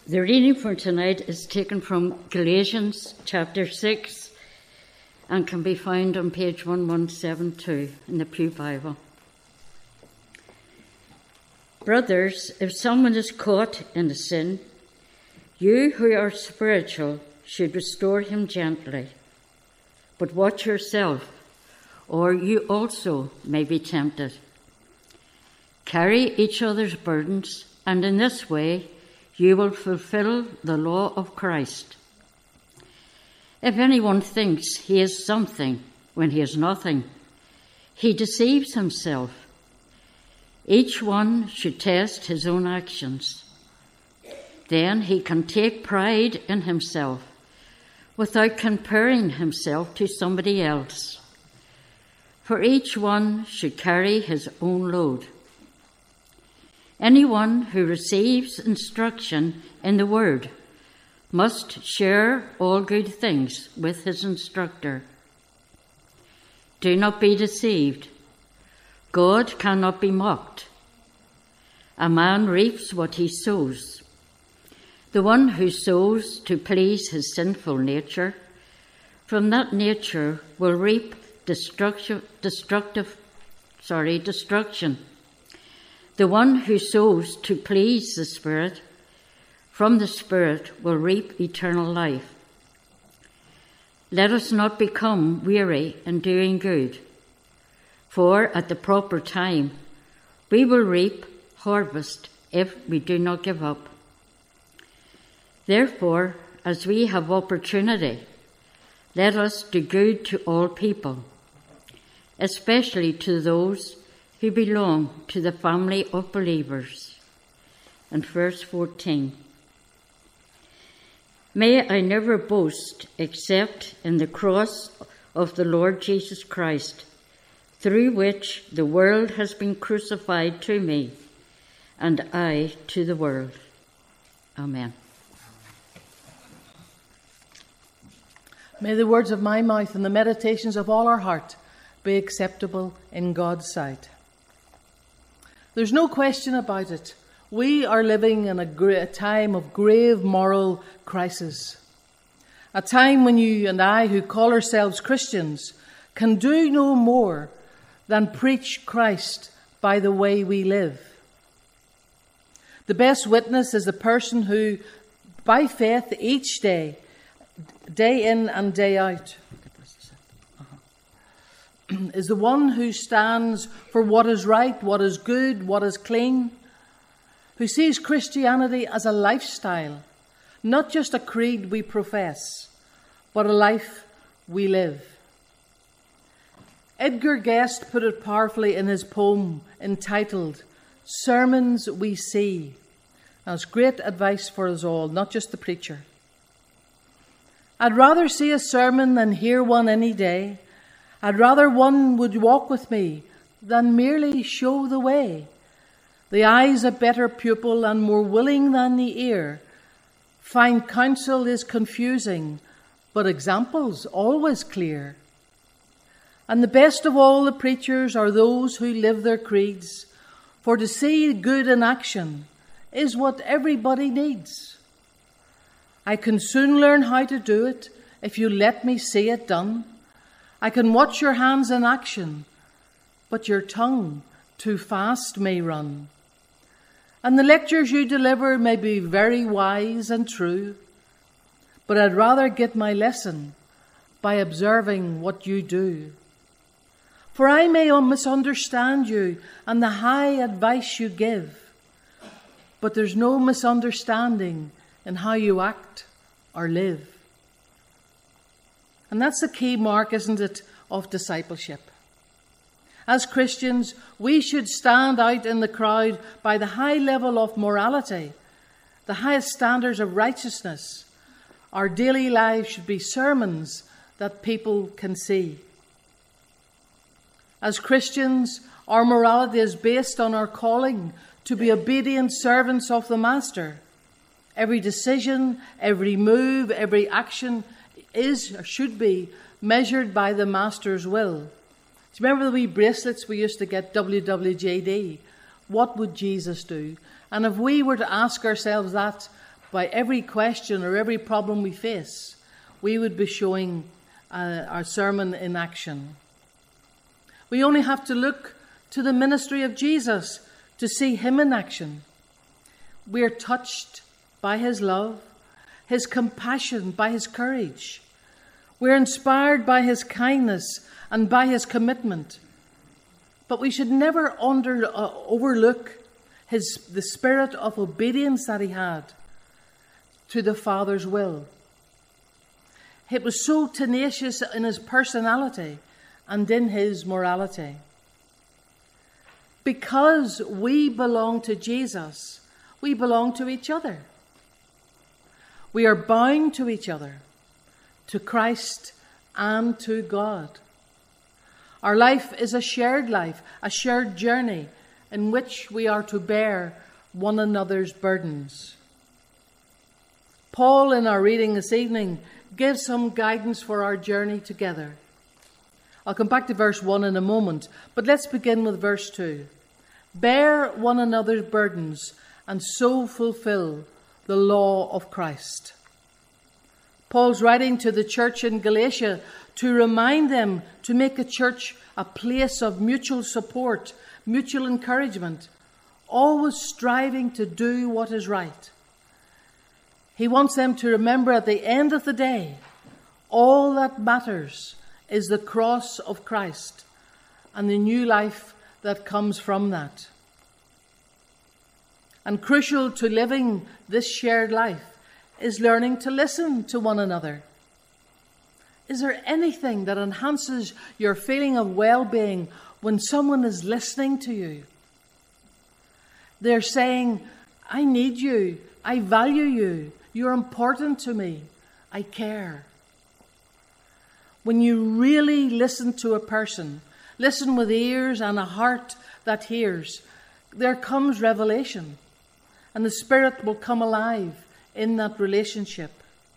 The reading for tonight is taken from Galatians chapter 6 and can be found on page 1172 in the Pew Bible. Brothers, if someone is caught in a sin, you who are spiritual should restore him gently. But watch yourself, or you also may be tempted. Carry each other's burdens, and in this way you will fulfill the law of Christ. If anyone thinks he is something when he is nothing, he deceives himself. Each one should test his own actions. Then he can take pride in himself without comparing himself to somebody else. For each one should carry his own load. Anyone who receives instruction in the Word must share all good things with his instructor. Do not be deceived. God cannot be mocked. A man reaps what he sows. The one who sows to please his sinful nature, from that nature will reap destruction. The one who sows to please the Spirit, from the Spirit will reap eternal life. Let us not become weary in doing good, for at the proper time we will reap harvest if we do not give up. Therefore, as we have opportunity, let us do good to all people, especially to those who belong to the family of believers. And verse 14. May I never boast except in the cross of the Lord Jesus Christ, through which the world has been crucified to me, and I to the world. Amen. May the words of my mouth and the meditations of all our heart be acceptable in God's sight. There's no question about it. We are living in a time of grave moral crisis. A time when you and I, who call ourselves Christians, can do no more than preach Christ by the way we live. The best witness is the person who, by faith, each day in and day out, is the one who stands for what is right, what is good, what is clean, who sees Christianity as a lifestyle, not just a creed we profess, but a life we live. Edgar Guest put it powerfully in his poem entitled Sermons We See. That's great advice for us all, not just the preacher. I'd rather see a sermon than hear one any day. I'd rather one would walk with me than merely show the way. The eye's a better pupil and more willing than the ear. Fine counsel is confusing, but example's always clear. And the best of all the preachers are those who live their creeds, for to see good in action is what everybody needs. I can soon learn how to do it if you let me see it done. I can watch your hands in action, but your tongue too fast may run. And the lectures you deliver may be very wise and true, but I'd rather get my lesson by observing what you do. For I may misunderstand you and the high advice you give, but there's no misunderstanding in how you act or live. And that's the key mark, isn't it, of discipleship. As Christians, we should stand out in the crowd by the high level of morality, the highest standards of righteousness. Our daily lives should be sermons that people can see. As Christians, our morality is based on our calling to be obedient servants of the Master. Every decision, every move, every action is or should be measured by the Master's will. Do you remember the wee bracelets we used to get, WWJD? What would Jesus do? And if we were to ask ourselves that by every question or every problem we face, we would be showing our sermon in action. We only have to look to the ministry of Jesus to see him in action. We are touched by his love, his compassion, by his courage. We're inspired by his kindness and by his commitment. But we should never overlook the spirit of obedience that he had to the Father's will. It was so tenacious in his personality and in his morality. Because we belong to Jesus, we belong to each other. We are bound to each other, to Christ and to God. Our life is a shared journey in which we are to bear one another's burdens. Paul, in our reading this evening, gives some guidance for our journey together. I'll come back to verse 1 in a moment, but let's begin with verse 2. Bear one another's burdens and so fulfill the law of Christ. Paul's writing to the church in Galatia to remind them to make a church a place of mutual support, mutual encouragement, always striving to do what is right. He wants them to remember at the end of the day, all that matters is the cross of Christ and the new life that comes from that. And crucial to living this shared life is learning to listen to one another. Is there anything that enhances your feeling of well-being when someone is listening to you? They're saying, I need you, I value you, you're important to me, I care. When you really listen to a person, listen with ears and a heart that hears, there comes revelation, and the Spirit will come alive in that relationship.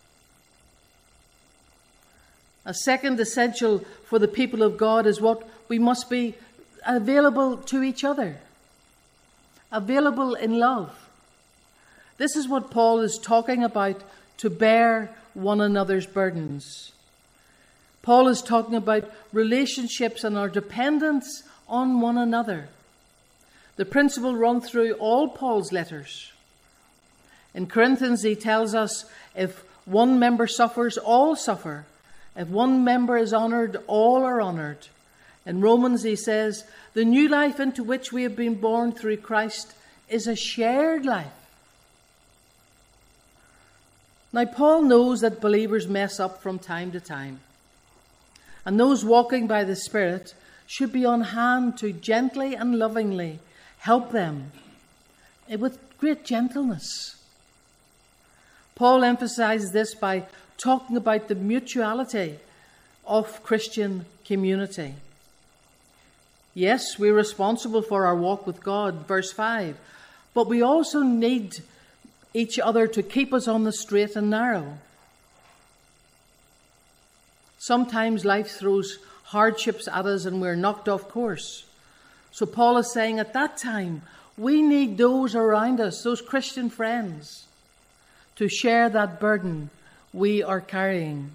A second essential for the people of God is what we must be available to each other, available in love. This is what Paul is talking about, to bear one another's burdens. Paul is talking about relationships and our dependence on one another. The principle runs through all Paul's letters. In Corinthians, he tells us, if one member suffers, all suffer. If one member is honoured, all are honoured. In Romans, he says, the new life into which we have been born through Christ is a shared life. Now, Paul knows that believers mess up from time to time. And those walking by the Spirit should be on hand to gently and lovingly help them with great gentleness. Paul emphasizes this by talking about the mutuality of Christian community. Yes, we're responsible for our walk with God, verse 5, but we also need each other to keep us on the straight and narrow. Sometimes life throws hardships at us and we're knocked off course. So Paul is saying at that time, we need those around us, those Christian friends, to share that burden we are carrying.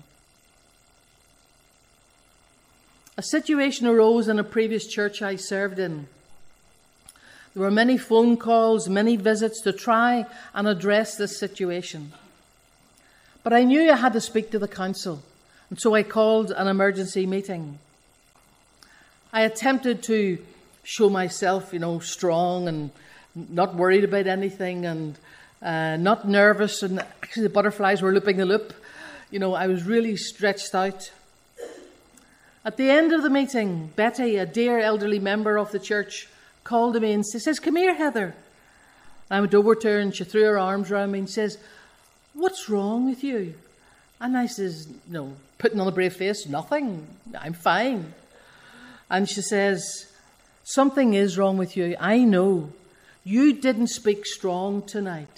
A situation arose in a previous church I served in. There were many phone calls, many visits to try and address this situation. But I knew I had to speak to the council, and so I called an emergency meeting. I attempted to show myself, strong and not worried about anything and not nervous. And actually the butterflies were looping the loop. I was really stretched out. At the end of the meeting, Betty, a dear elderly member of the church, called to me and she says, come here, Heather. I went over to her and she threw her arms around me and says, what's wrong with you? And I says, no, putting on a brave face, nothing, I'm fine. And she says, something is wrong with you. I know. You didn't speak strong tonight.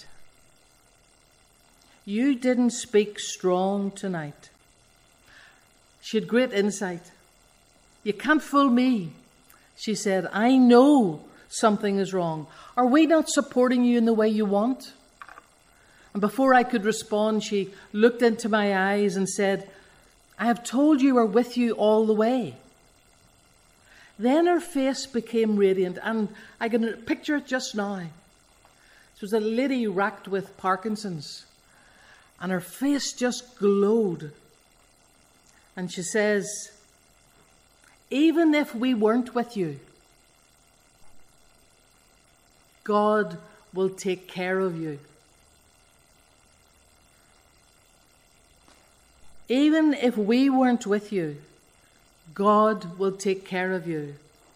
You didn't speak strong tonight. She had great insight. You can't fool me. She said, I know something is wrong. Are we not supporting you in the way you want? And before I could respond, she looked into my eyes and said, "I have told you we're with you all the way." Then her face became radiant, and I can picture it just now. It was a lady racked with Parkinson's, and her face just glowed. And she says, "Even if we weren't with you, God will take care of you. Even if we weren't with you, God will take care of you."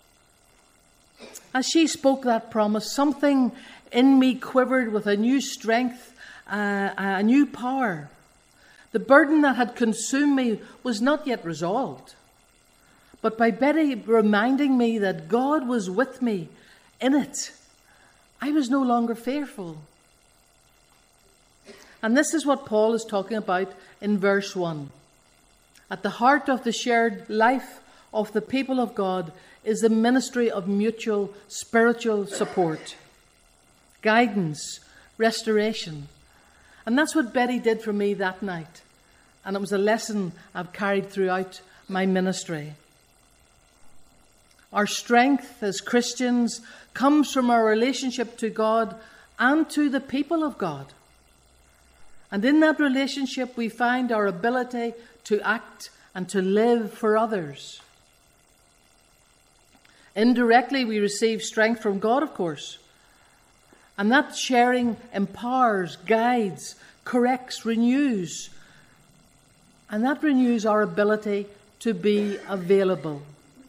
As she spoke that promise, something in me quivered with a new strength, a new power. The burden that had consumed me was not yet resolved. But by Betty reminding me that God was with me in it, I was no longer fearful. And this is what Paul is talking about in verse 1. At the heart of the shared life of the people of God is the ministry of mutual spiritual support, guidance, restoration. And that's what Betty did for me that night. And it was a lesson I've carried throughout my ministry. Our strength as Christians comes from our relationship to God and to the people of God. And in that relationship, we find our ability to act and to live for others. Indirectly, we receive strength from God, of course. And that sharing empowers, guides, corrects, renews. And that renews our ability to be available.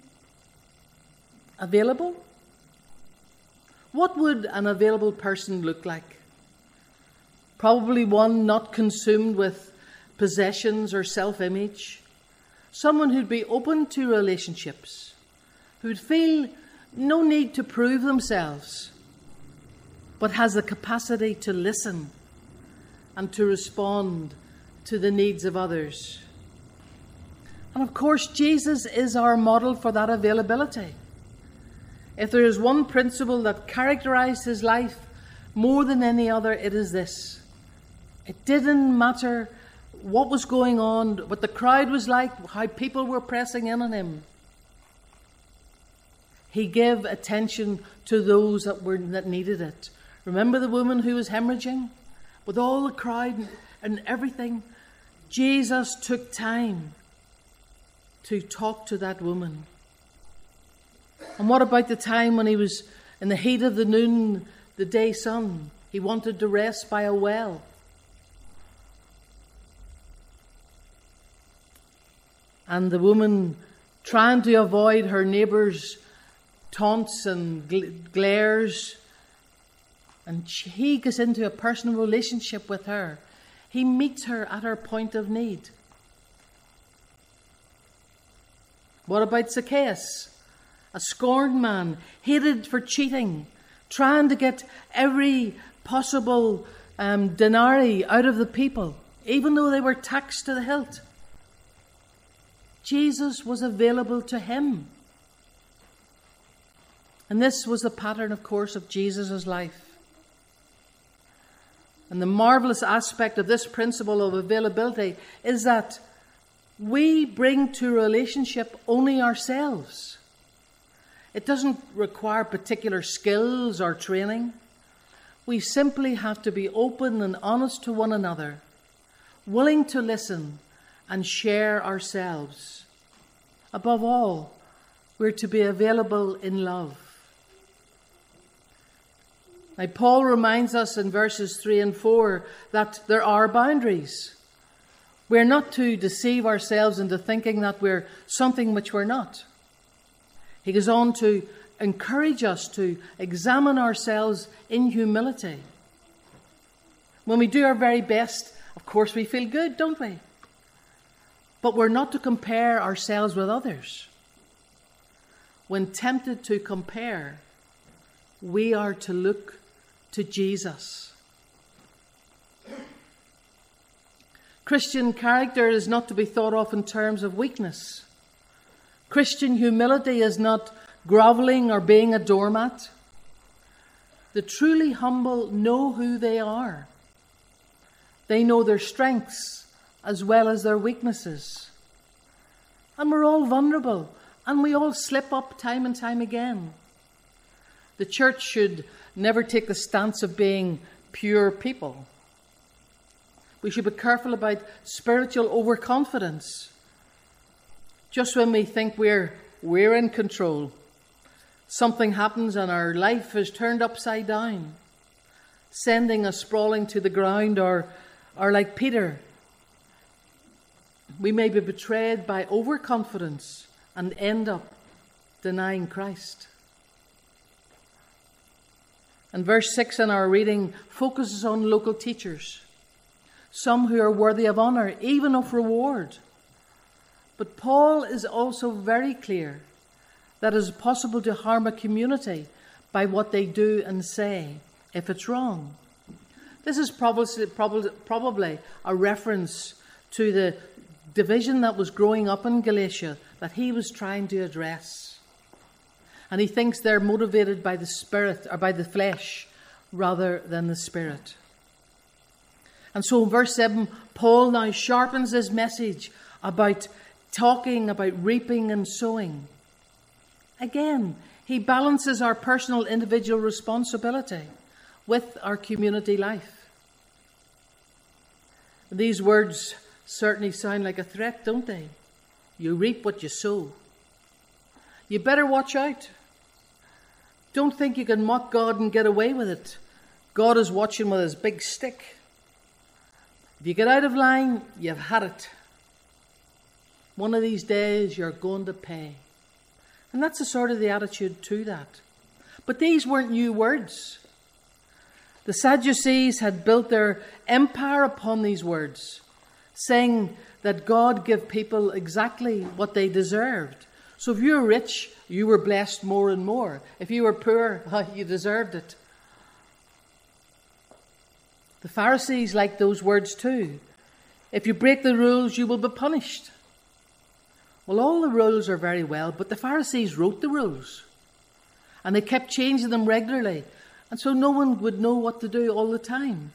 Available? What would an available person look like? Probably one not consumed with possessions or self-image. Someone who'd be open to relationships, who'd feel no need to prove themselves, but has the capacity to listen and to respond to the needs of others. And of course, Jesus is our model for that availability. If there is one principle that characterized his life more than any other, it is this. It didn't matter what was going on, what the crowd was like, how people were pressing in on him. He gave attention to those that needed it. Remember the woman who was hemorrhaging? With all the crowd and everything, Jesus took time to talk to that woman. And what about the time when he was in the heat of the noon, the day sun? He wanted to rest by a well. And the woman, trying to avoid her neighbour's taunts and glares, and he gets into a personal relationship with her. He meets her at her point of need. What about Zacchaeus? A scorned man, hated for cheating, trying to get every possible denarii out of the people, even though they were taxed to the hilt. Jesus was available to him. And this was the pattern, of course, of Jesus' life. And the marvelous aspect of this principle of availability is that we bring to relationship only ourselves. It doesn't require particular skills or training. We simply have to be open and honest to one another, willing to listen and share ourselves. Above all, we're to be available in love. Now, Paul reminds us in verses 3 and 4 that there are boundaries. We're not to deceive ourselves into thinking that we're something which we're not. He goes on to encourage us to examine ourselves in humility. When we do our very best, of course we feel good, don't we? But we're not to compare ourselves with others. When tempted to compare, we are to look to Jesus. Christian character is not to be thought of in terms of weakness. Christian humility is not groveling or being a doormat. The truly humble know who they are. They know their strengths as well as their weaknesses. And we're all vulnerable, and we all slip up time and time again. The church should never take the stance of being pure people. We should be careful about spiritual overconfidence. Just when we think we're in control, something happens and our life is turned upside down, sending us sprawling to the ground, or like Peter, we may be betrayed by overconfidence and end up denying Christ. And verse 6 in our reading focuses on local teachers, some who are worthy of honour, even of reward. But Paul is also very clear that it is possible to harm a community by what they do and say if it's wrong. This is probably a reference to the division that was growing up in Galatia that he was trying to address. And he thinks they're motivated by the Spirit or by the flesh rather than the Spirit. And so in verse 7, Paul now sharpens his message about talking about reaping and sowing. Again, he balances our personal individual responsibility with our community life. These words certainly sound like a threat, don't they? You reap what you sow. You better watch out. Don't think you can mock God and get away with it. God is watching with his big stick. If you get out of line, you've had it. One of these days, you're going to pay. And that's the sort of the attitude to that. But these weren't new words. The Sadducees had built their empire upon these words, saying that God gave people exactly what they deserved. So if you were rich, you were blessed more and more. If you were poor, you deserved it. The Pharisees liked those words too. If you break the rules, you will be punished. Well, all the rules are very well, but the Pharisees wrote the rules. And they kept changing them regularly. And so no one would know what to do all the time.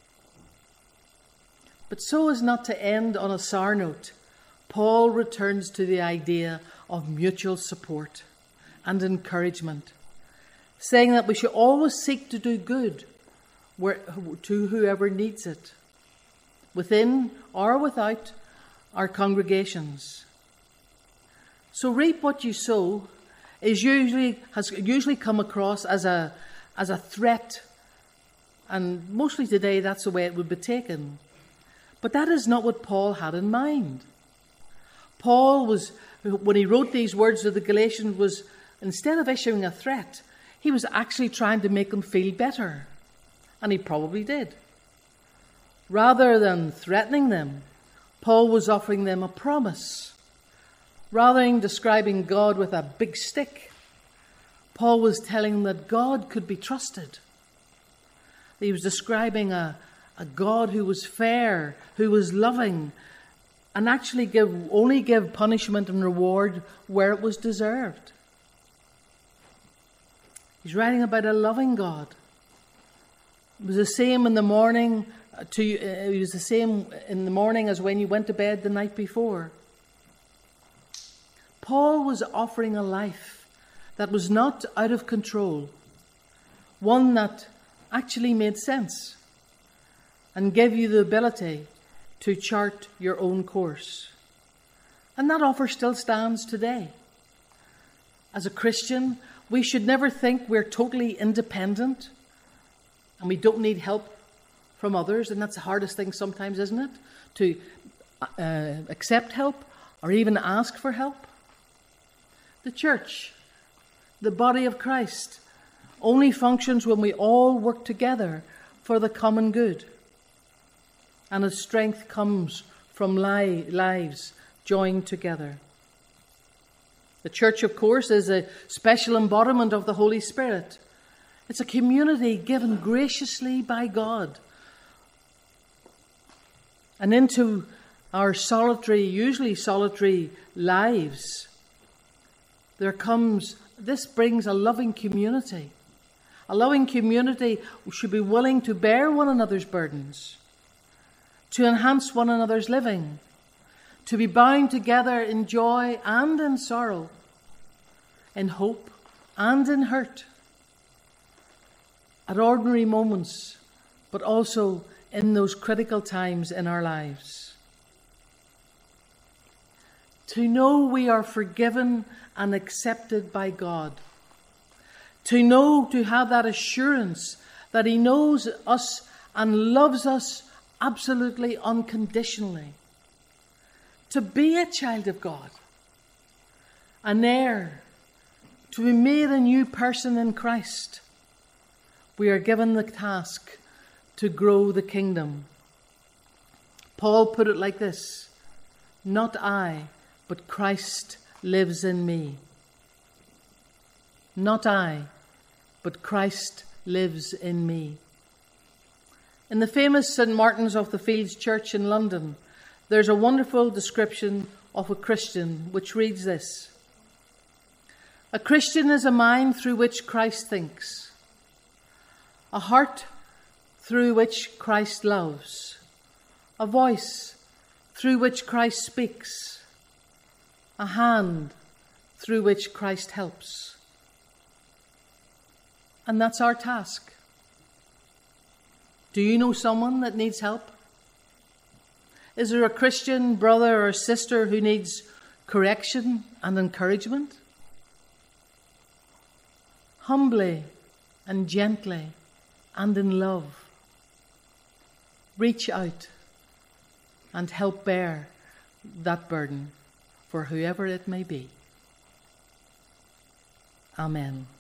But so as not to end on a sour note, Paul returns to the idea of mutual support and encouragement, saying that we should always seek to do good to whoever needs it, within or without our congregations. So reap what you sow has usually come across as a threat, and mostly today that's the way it would be taken. But that is not what Paul had in mind. Paul was, when he wrote these words to the Galatians, was instead of issuing a threat, he was actually trying to make them feel better. And he probably did. Rather than threatening them, Paul was offering them a promise. Rather than describing God with a big stick, Paul was telling them that God could be trusted. He was describing a God who was fair, who was loving, and actually only give punishment and reward where it was deserved. He's writing about a loving God. It was the same in the morning it was the same in the morning as when you went to bed the night before. Paul was offering a life that was not out of control, one that actually made sense and gave you the ability to chart your own course. And that offer still stands today. As a Christian, we should never think we're totally independent and we don't need help from others. And that's the hardest thing sometimes, isn't it? To accept help or even ask for help. The church, the body of Christ, only functions when we all work together for the common good. And its strength comes from lives joined together. The church, of course, is a special embodiment of the Holy Spirit. It's a community given graciously by God. And into our usually solitary lives, this brings a loving community. A loving community should be willing to bear one another's burdens. to enhance one another's living, to be bound together in joy and in sorrow, in hope and in hurt, at ordinary moments, but also in those critical times in our lives. To know we are forgiven and accepted by God. To know, to have that assurance that He knows us and loves us absolutely unconditionally. To be a child of God, an heir, to be made a new person in Christ. We are given the task to grow the kingdom. Paul put it like this: not I, but Christ lives in me. Not I, but Christ lives in me. In the famous St. Martin's of the Fields Church in London, there's a wonderful description of a Christian which reads this: a Christian is a mind through which Christ thinks, a heart through which Christ loves, a voice through which Christ speaks, a hand through which Christ helps. And that's our task. Do you know someone that needs help? Is there a Christian brother or sister who needs correction and encouragement? Humbly and gently and in love, reach out and help bear that burden for whoever it may be. Amen.